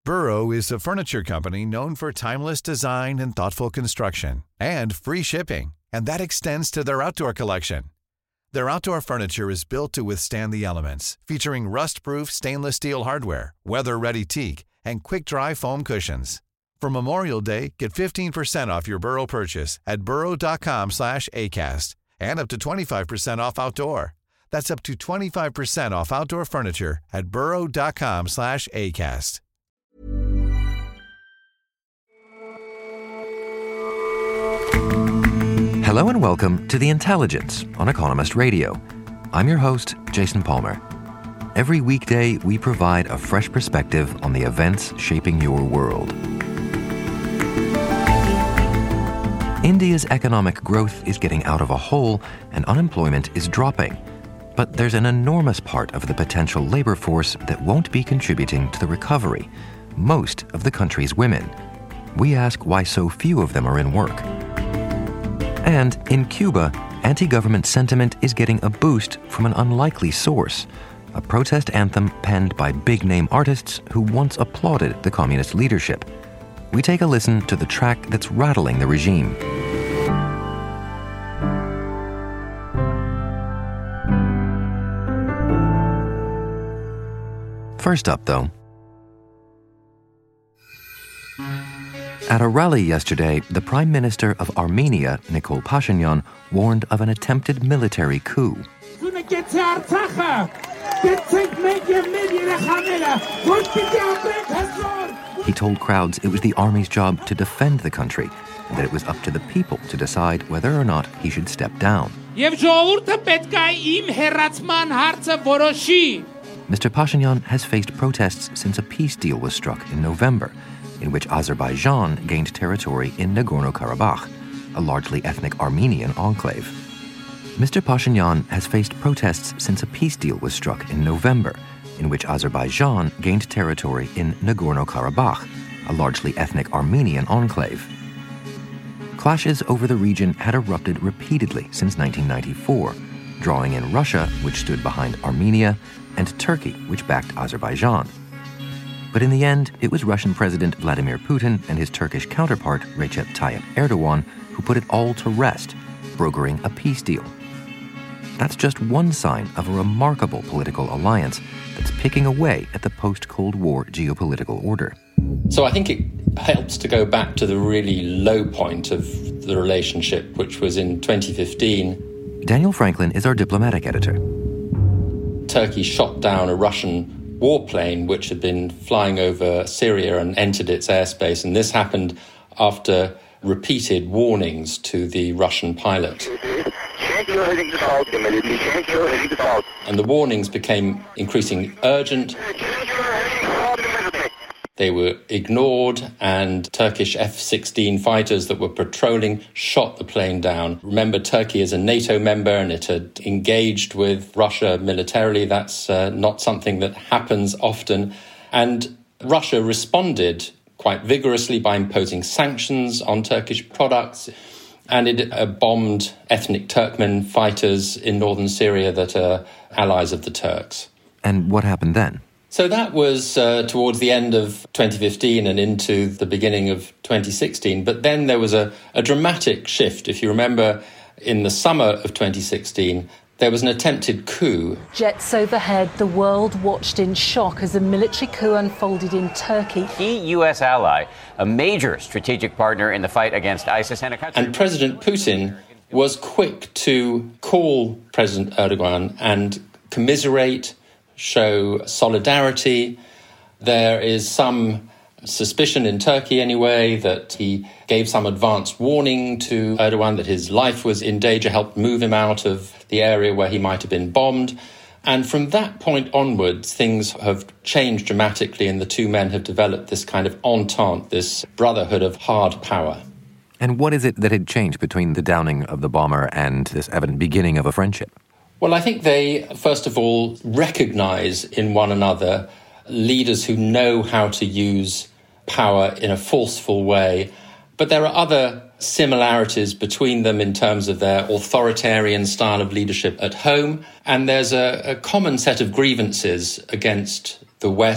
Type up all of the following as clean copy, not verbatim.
Burrow is a furniture company known for timeless design and thoughtful construction, and free shipping, and that extends to their outdoor collection. Their outdoor furniture is built to withstand the elements, featuring rust-proof stainless steel hardware, weather-ready teak, and quick-dry foam cushions. For Memorial Day, get 15% off your Burrow purchase at burrow.com/ACAST and up to 25% off outdoor. That's up to 25% off outdoor furniture at burrow.com/ACAST. Hello and welcome to The Intelligence on Economist Radio. I'm your host, Jason Palmer. Every weekday, we provide a fresh perspective on the events shaping your world. India's economic growth is getting out of a hole and unemployment is dropping. But there's an enormous part of the potential labor force that won't be contributing to the recovery, most of the country's women. We ask why so few of them are in work. And in Cuba, anti-government sentiment is getting a boost from an unlikely source, a protest anthem penned by big-name artists who once applauded the communist leadership. We take a listen to the track that's rattling the regime. First up, though. At a rally yesterday, the Prime Minister of Armenia, Nikol Pashinyan, warned of an attempted military coup. He told crowds it was the army's job to defend the country and that it was up to the people to decide whether or not he should step down. Mr. Pashinyan has faced protests since a peace deal was struck in November, in which Azerbaijan gained territory in Nagorno-Karabakh, a largely ethnic Armenian enclave. Mr. Pashinyan has faced protests since a peace deal was struck in November, in which Azerbaijan gained territory in Nagorno-Karabakh, a largely ethnic Armenian enclave. Clashes over the region had erupted repeatedly since 1994, drawing in Russia, which stood behind Armenia, and Turkey, which backed Azerbaijan. But in the end, it was Russian President Vladimir Putin and his Turkish counterpart, Recep Tayyip Erdogan, who put it all to rest, brokering a peace deal. That's just one sign of a remarkable political alliance that's picking away at the post-Cold War geopolitical order. So I think it helps to go back to the really low point of the relationship, which was in 2015. Daniel Franklin is our diplomatic editor. Turkey shot down a Russian warplane which had been flying over Syria and entered its airspace, and this happened after repeated warnings to the Russian pilot. And the warnings became increasingly urgent. They were ignored, and Turkish F-16 fighters that were patrolling shot the plane down. Remember, Turkey is a NATO member and it had engaged with Russia militarily. That's not something that happens often. And Russia responded quite vigorously by imposing sanctions on Turkish products. And it bombed ethnic Turkmen fighters in northern Syria that are allies of the Turks. And what happened then? So that was towards the end of 2015 and into the beginning of 2016. But then there was a dramatic shift. If you remember, in the summer of 2016, there was an attempted coup. Jets overhead, the world watched in shock as a military coup unfolded in Turkey. Key U.S. ally, a major strategic partner in the fight against ISIS and a country... And President Putin was quick to call President Erdogan and commiserate, show solidarity. There is some suspicion in Turkey anyway that he gave some advance warning to Erdogan that his life was in danger, helped move him out of the area where he might have been bombed. And from that point onwards, things have changed dramatically, and the two men have developed this kind of entente, this brotherhood of hard power. And what is it that had changed between the downing of the bomber and this evident beginning of a friendship? Well, I think they, first of all, recognize in one another leaders who know how to use power in a forceful way. But there are other similarities between them in terms of their authoritarian style of leadership at home. And there's a common set of grievances against the West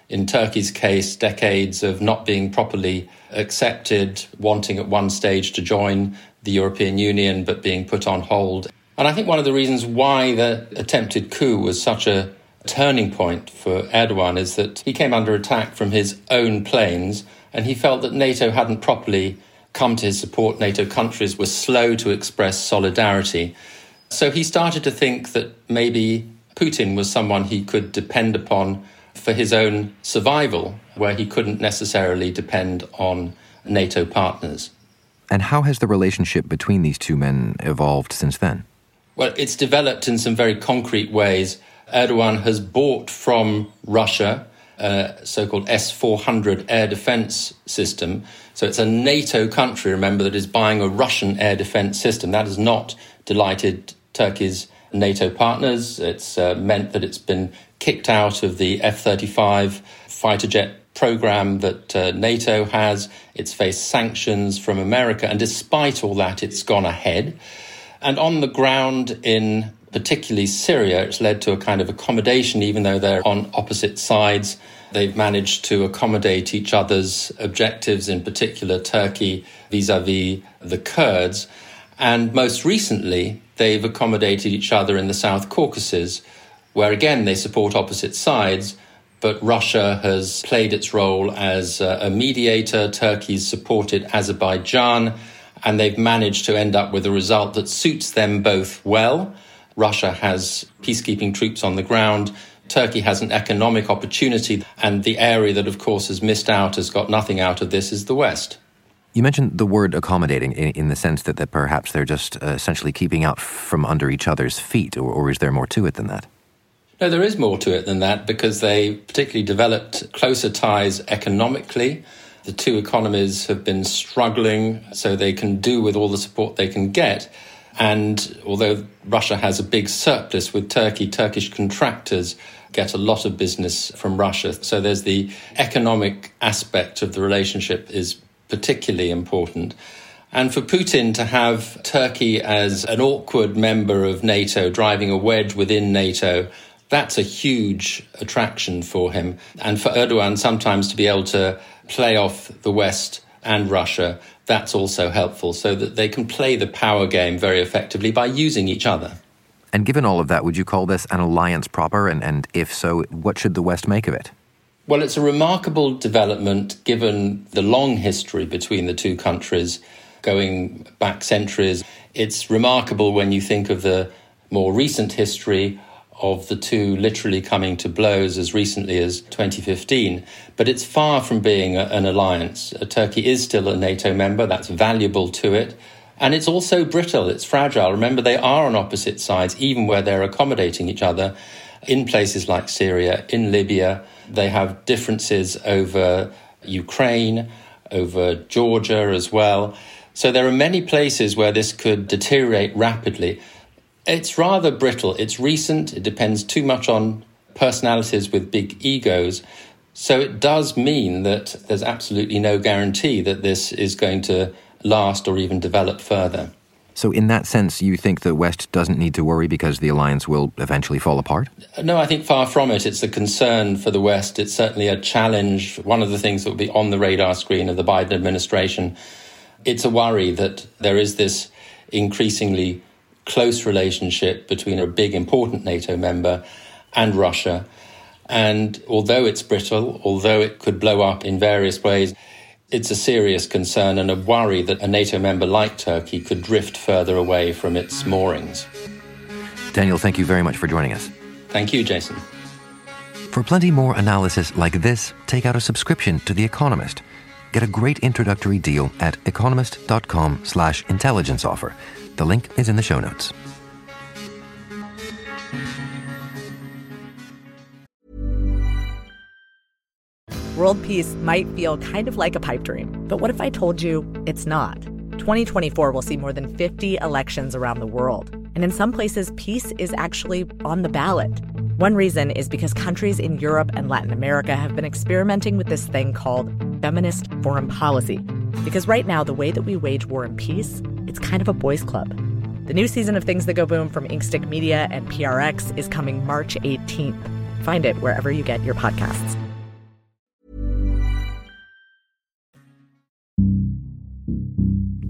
in Turkey's case, decades of not being properly accepted, wanting at one stage to join the European Union, but being put on hold. And I think one of the reasons why the attempted coup was such a turning point for Erdogan is that he came under attack from his own planes, and he felt that NATO hadn't properly come to his support. NATO countries were slow to express solidarity. So he started to think that maybe Putin was someone he could depend upon for his own survival, where he couldn't necessarily depend on NATO partners. And how has the relationship between these two men evolved since then? Well, it's developed in some very concrete ways. Erdogan has bought from Russia a so-called S-400 air defense system. So it's a NATO country, remember, that is buying a Russian air defense system. That has not delighted Turkey's NATO partners. It's meant that it's been kicked out of the F-35 fighter jet program that NATO has. It's faced sanctions from America. And despite all that, it's gone ahead. And on the ground in particularly Syria, it's led to a kind of accommodation, even though they're on opposite sides. They've managed to accommodate each other's objectives, in particular Turkey vis-à-vis the Kurds. And most recently, they've accommodated each other in the South Caucasus, where again they support opposite sides, but Russia has played its role as a mediator. Turkey's supported Azerbaijan, and they've managed to end up with a result that suits them both well. Russia has peacekeeping troops on the ground. Turkey has an economic opportunity, and the area that, of course, has missed out, has got nothing out of this, is the West. You mentioned the word accommodating in the sense that perhaps they're just essentially keeping out from under each other's feet, or is there more to it than that? No, there is more to it than that, because they particularly developed closer ties economically. The two economies have been struggling, so they can do with all the support they can get. And although Russia has a big surplus with Turkey, Turkish contractors get a lot of business from Russia. So there's the economic aspect of the relationship is particularly important. And for Putin to have Turkey as an awkward member of NATO, driving a wedge within NATO, that's a huge attraction for him. And for Erdogan sometimes to be able to play off the West and Russia, that's also helpful, so that they can play the power game very effectively by using each other. And given all of that, would you call this an alliance proper? And if so, what should the West make of it? Well, it's a remarkable development given the long history between the two countries going back centuries. It's remarkable when you think of the more recent history of the two literally coming to blows as recently as 2015. But it's far from being an alliance. Turkey is still a NATO member. That's valuable to it. And it's also brittle. It's fragile. Remember, they are on opposite sides, even where they're accommodating each other. In places like Syria, in Libya, they have differences over Ukraine, over Georgia as well. So there are many places where this could deteriorate rapidly. It's rather brittle. It's recent. It depends too much on personalities with big egos. So it does mean that there's absolutely no guarantee that this is going to last or even develop further. So in that sense, you think the West doesn't need to worry because the alliance will eventually fall apart? No, I think far from it. It's a concern for the West. It's certainly a challenge. One of the things that will be on the radar screen of the Biden administration. It's a worry that there is this increasingly close relationship between a big, important NATO member and Russia. And although it's brittle, although it could blow up in various ways, it's a serious concern and a worry that a NATO member like Turkey could drift further away from its moorings. Daniel, thank you very much for joining us. Thank you, Jason. For plenty more analysis like this, take out a subscription to The Economist. Get a great introductory deal at economist.com/intelligence offer. The link is in the show notes. World peace might feel kind of like a pipe dream, but what if I told you it's not? 2024 will see more than 50 elections around the world, and in some places, peace is actually on the ballot. One reason is because countries in Europe and Latin America have been experimenting with this thing called feminist foreign policy. Because right now, the way that we wage war and peace, it's kind of a boys' club. The new season of Things That Go Boom from Inkstick Media and PRX is coming March 18th. Find it wherever you get your podcasts.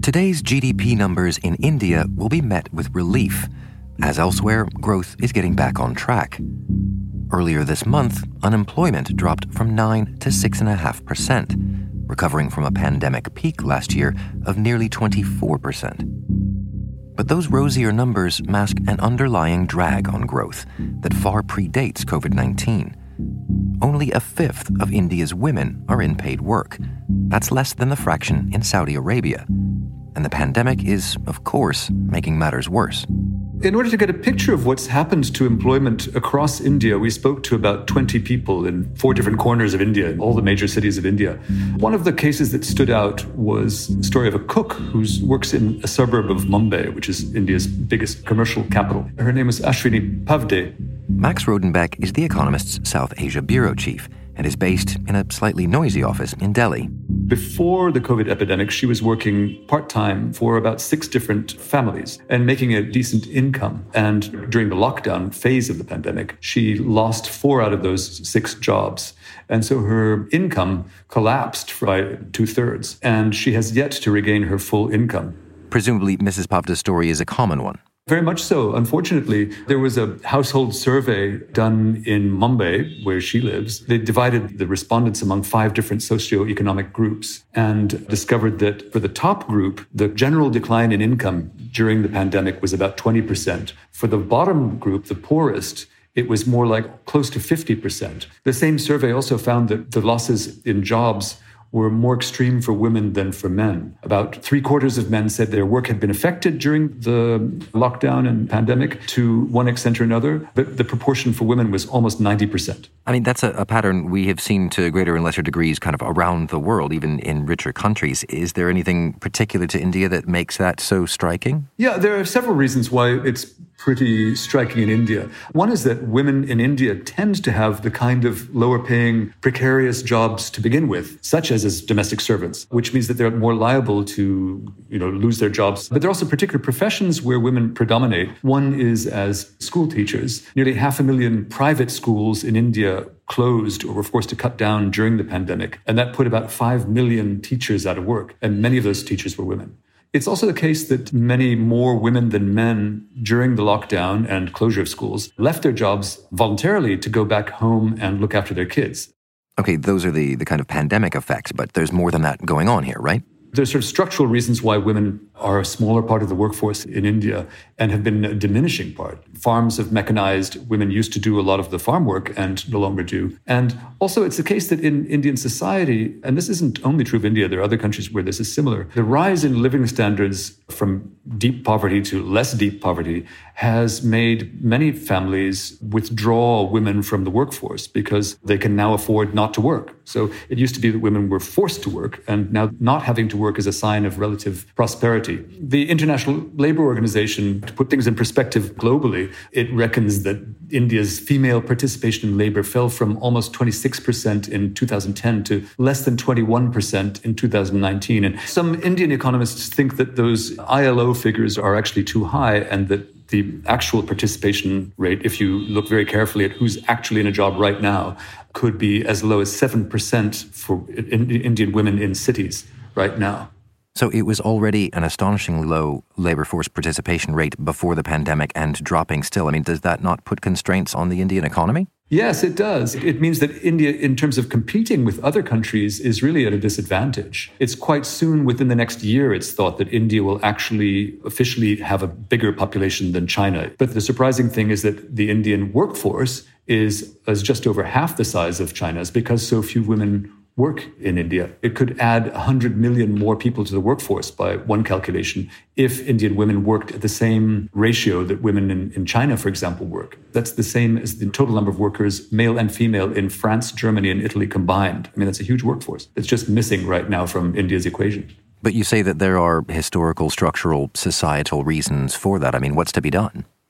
Today's GDP numbers in India will be met with relief. As elsewhere, growth is getting back on track. Earlier this month, unemployment dropped from 9 to 6.5%, recovering from a pandemic peak last year of nearly 24%. But those rosier numbers mask an underlying drag on growth that far predates COVID-19. Only a fifth of India's women are in paid work. That's less than the fraction in Saudi Arabia. And the pandemic is, of course, making matters worse. In order to get a picture of what's happened to employment across India, we spoke to about 20 people in 4 different corners of India, in all the major cities of India. One of the cases that stood out was the story of a cook who works in a suburb of Mumbai, which is India's biggest commercial capital. Her name is Ashwini Pavde. Max Rodenbeck is The Economist's South Asia bureau chief and is based in a slightly noisy office in Delhi. Before the COVID epidemic, she was working part-time for about 6 different families and making a decent income. And during the lockdown phase of the pandemic, she lost 4 out of those 6 jobs. And so her income collapsed by 2/3, and she has yet to regain her full income. Presumably, Mrs. Pavda's story is a common one. Very much so. Unfortunately, there was a household survey done in Mumbai, where she lives. They divided the respondents among 5 different socioeconomic groups and discovered that for the top group, the general decline in income during the pandemic was about 20%. For the bottom group, the poorest, it was more like close to 50%. The same survey also found that the losses in jobs were more extreme for women than for men. About 3/4 of men said their work had been affected during the lockdown and pandemic to one extent or another, but the proportion for women was almost 90%. I mean, that's a pattern we have seen to greater and lesser degrees kind of around the world, even in richer countries. Is there anything particular to India that makes that so striking? Yeah, there are several reasons why it's pretty striking in India. One is that women in India tend to have the kind of lower-paying, precarious jobs to begin with, such as domestic servants, which means that they're more liable to, lose their jobs. But there are also particular professions where women predominate. One is as school teachers. Nearly 500,000 private schools in India closed or were forced to cut down during the pandemic, and that put about 5 million teachers out of work, and many of those teachers were women. It's also the case that many more women than men during the lockdown and closure of schools left their jobs voluntarily to go back home and look after their kids. Okay, those are the kind of pandemic effects, but there's more than that going on here, right? There's sort of structural reasons why women are a smaller part of the workforce in India and have been a diminishing part. Farms have mechanized. Women used to do a lot of the farm work and no longer do. And also it's the case that in Indian society, and this isn't only true of India, there are other countries where this is similar, the rise in living standards from deep poverty to less deep poverty has made many families withdraw women from the workforce because they can now afford not to work. So it used to be that women were forced to work, and now not having to work is a sign of relative prosperity. The International Labour Organization, to put things in perspective globally, it reckons that India's female participation in labour fell from almost 26% in 2010 to less than 21% in 2019. And some Indian economists think that those ILO figures are actually too high, and that the actual participation rate, if you look very carefully at who's actually in a job right now, could be as low as 7% for Indian women in cities right now. So it was already an astonishingly low labor force participation rate before the pandemic and dropping still. I mean, does that not put constraints on the Indian economy? Yes, it does. It means that India, in terms of competing with other countries, is really at a disadvantage. It's quite soon, within the next year, it's thought that India will actually officially have a bigger population than China. But the surprising thing is that the Indian workforce is just over half the size of China's because so few women work in India. It could add 100 million more people to the workforce by one calculation if Indian women worked at the same ratio that women in China, for example, work. That's the same as the total number of workers, male and female, in France, Germany, and Italy combined. I mean, that's a huge workforce. It's just missing right now from India's equation. But you say that there are historical, structural, societal reasons for that. I mean, what's to be done?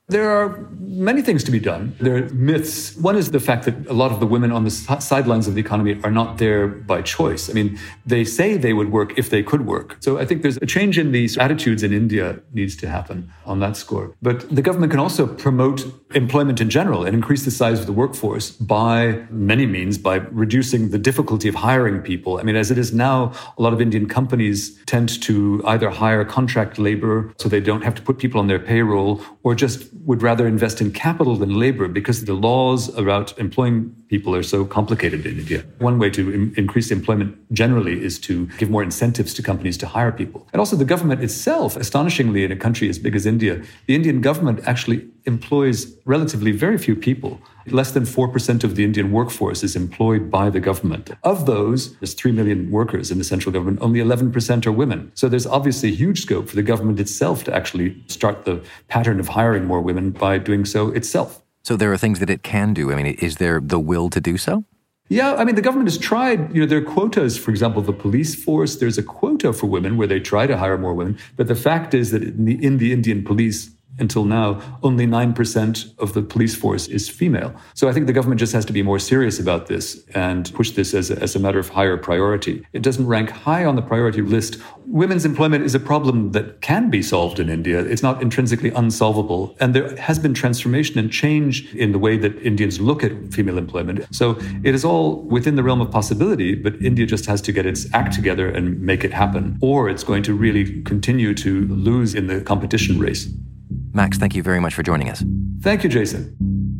There are many things to be done. There are myths. One is the fact that a lot of the women on the sidelines of the economy are not there by choice. I mean, they say they would work if they could work. So I think there's a change in these attitudes in India needs to happen on that score. But the government can also promote employment in general and increase the size of the workforce by many means, by reducing the difficulty of hiring people. I mean, as it is now, a lot of Indian companies tend to either hire contract labor so they don't have to put people on their payroll, or just would rather invest in capital than labor because the laws about employing people are so complicated in India. One way to increase employment generally is to give more incentives to companies to hire people. And also the government itself, astonishingly, in a country as big as India, the Indian government actually employs relatively very few people. Less than 4% of the Indian workforce is employed by the government. Of those, there's 3 million workers in the central government, only 11% are women. So there's obviously huge scope for the government itself to actually start the pattern of hiring more women by doing so itself. So there are things that it can do. I mean, is there the will to do so? Yeah, I mean, the government has tried, there are quotas, for example, the police force, there's a quota for women where they try to hire more women. But the fact is that in the Indian police, until now, only 9% of the police force is female. So I think the government just has to be more serious about this and push this as a matter of higher priority. It doesn't rank high on the priority list. Women's employment is a problem that can be solved in India. It's not intrinsically unsolvable. And there has been transformation and change in the way that Indians look at female employment. So it is all within the realm of possibility, but India just has to get its act together and make it happen, or it's going to really continue to lose in the competition race. Max, thank you very much for joining us. Thank you, Jason.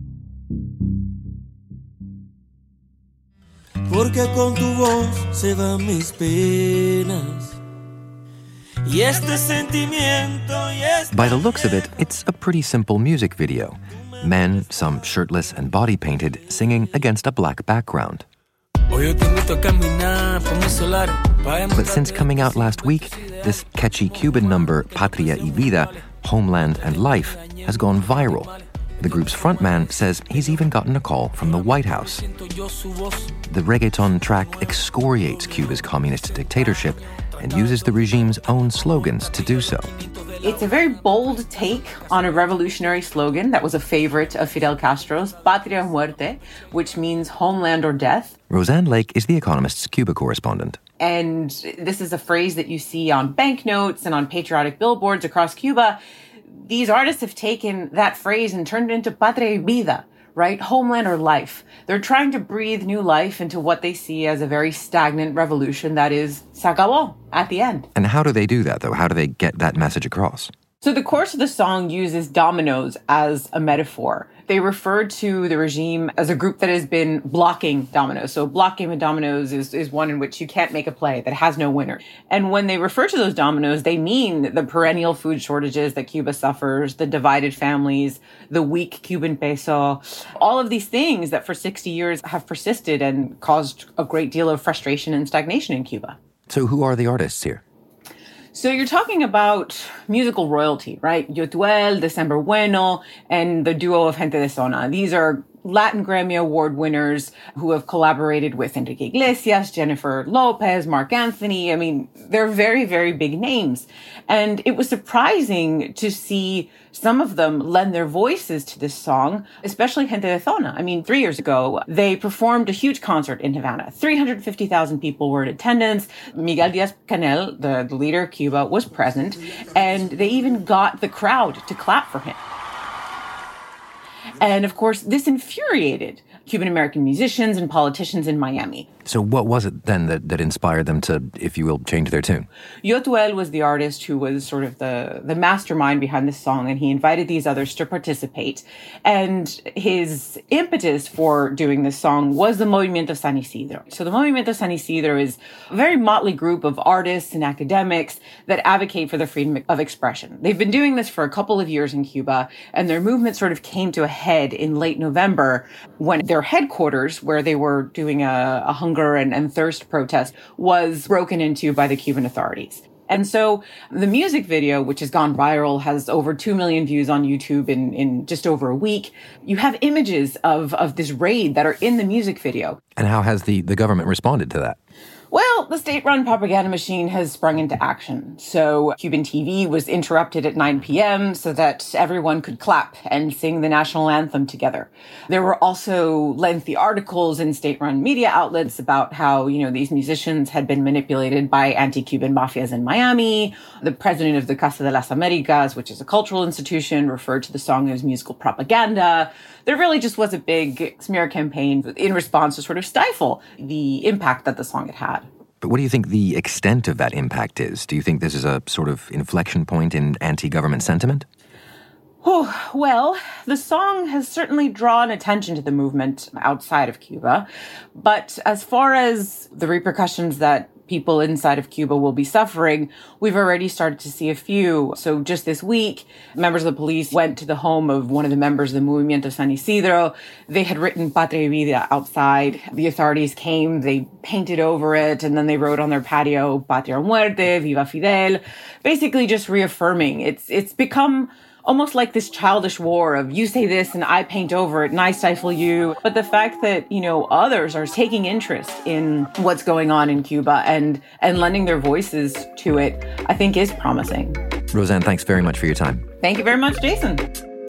Porque con tu voz se van mis penas. By the looks of it, it's a pretty simple music video. Men, some shirtless and body painted, singing against a black background. But since coming out last week, this catchy Cuban number, Patria y Vida, Homeland and Life, has gone viral. The group's frontman says he's even gotten a call from the White House. The reggaeton track excoriates Cuba's communist dictatorship and uses the regime's own slogans to do so. It's a very bold take on a revolutionary slogan that was a favorite of Fidel Castro's, Patria o Muerte, which means homeland or death. Roseanne Lake is The Economist's Cuba correspondent. And this is a phrase that you see on banknotes and on patriotic billboards across Cuba. These artists have taken that phrase and turned it into Patria y Vida, right? Homeland or life. They're trying to breathe new life into what they see as a very stagnant revolution that is se acabó at the end. And how do they do that, though? How do they get that message across? So the chorus of the song uses dominoes as a metaphor. They refer to the regime as a group that has been blocking dominoes. So a block game of dominoes is one in which you can't make a play, that has no winner. And when they refer to those dominoes, they mean the perennial food shortages that Cuba suffers, the divided families, the weak Cuban peso, all of these things that for 60 years have persisted and caused a great deal of frustration and stagnation in Cuba. So who are the artists here? So you're talking about musical royalty, right? Yotuel, December Bueno, and the duo of Gente de Zona. These are Latin Grammy Award winners who have collaborated with Enrique Iglesias, Jennifer Lopez, Mark Anthony. I mean, they're very, very big names. And it was surprising to see some of them lend their voices to this song, especially Gente de Zona. I mean, 3 years ago, they performed a huge concert in Havana. 350,000 people were in attendance. Miguel Díaz-Canel, the leader of Cuba, was present. And they even got the crowd to clap for him. And of course, this infuriated Cuban-American musicians and politicians in Miami. So what was it then that inspired them to, if you will, change their tune? Yotuel was the artist who was sort of the mastermind behind this song, and he invited these others to participate. And his impetus for doing this song was the Movimiento San Isidro. So the Movimiento San Isidro is a very motley group of artists and academics that advocate for the freedom of expression. They've been doing this for a couple of years in Cuba, and their movement sort of came to a head in late November when their headquarters, where they were doing a hunger and thirst protest, was broken into by the Cuban authorities. And so the music video, which has gone viral, has over 2 million views on YouTube in just over a week. You have images of this raid that are in the music video. And how has the government responded to that? Well, Well, the state-run propaganda machine has sprung into action. So Cuban TV was interrupted at 9 p.m. so that everyone could clap and sing the national anthem together. There were also lengthy articles in state-run media outlets about how, these musicians had been manipulated by anti-Cuban mafias in Miami. The president of the Casa de las Americas, which is a cultural institution, referred to the song as musical propaganda. There really just was a big smear campaign in response to sort of stifle the impact that the song had had. But what do you think the extent of that impact is? Do you think this is a sort of inflection point in anti-government sentiment? Oh, well, the song has certainly drawn attention to the movement outside of Cuba. But as far as the repercussions that people inside of Cuba will be suffering, we've already started to see a few. So just this week, members of the police went to the home of one of the members of the Movimiento San Isidro. They had written Patria y Vida outside. The authorities came, they painted over it, and then they wrote on their patio, Patria o Muerte, Viva Fidel, basically just reaffirming. It's become almost like this childish war of you say this and I paint over it and I stifle you. But the fact that, others are taking interest in what's going on in Cuba and lending their voices to it, I think is promising. Roseanne, thanks very much for your time. Thank you very much, Jason.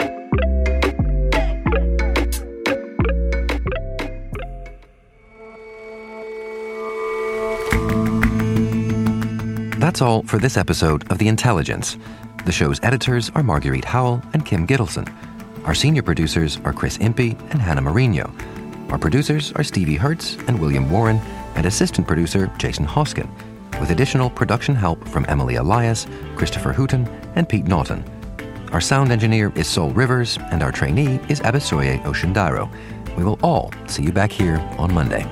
That's all for this episode of The Intelligence. The show's editors are Marguerite Howell and Kim Gittleson. Our senior producers are Chris Impey and Hannah Mourinho. Our producers are Stevie Hertz and William Warren, and assistant producer Jason Hoskin, with additional production help from Emily Elias, Christopher Hooton, and Pete Naughton. Our sound engineer is Sol Rivers, and our trainee is Abisoye Oshindaro. We will all see you back here on Monday.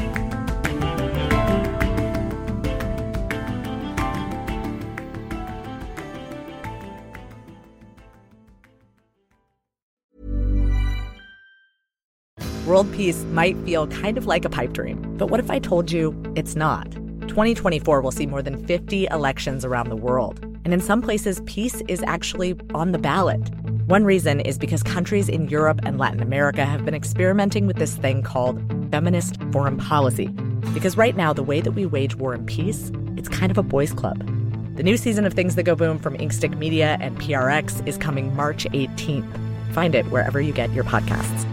World peace might feel kind of like a pipe dream, but what if I told you it's not? 2024 will see more than 50 elections around the world. And in some places, peace is actually on the ballot. One reason is because countries in Europe and Latin America have been experimenting with this thing called feminist foreign policy. Because right now, the way that we wage war and peace, it's kind of a boys' club. The new season of Things That Go Boom from Inkstick Media and PRX is coming March 18th. Find it wherever you get your podcasts.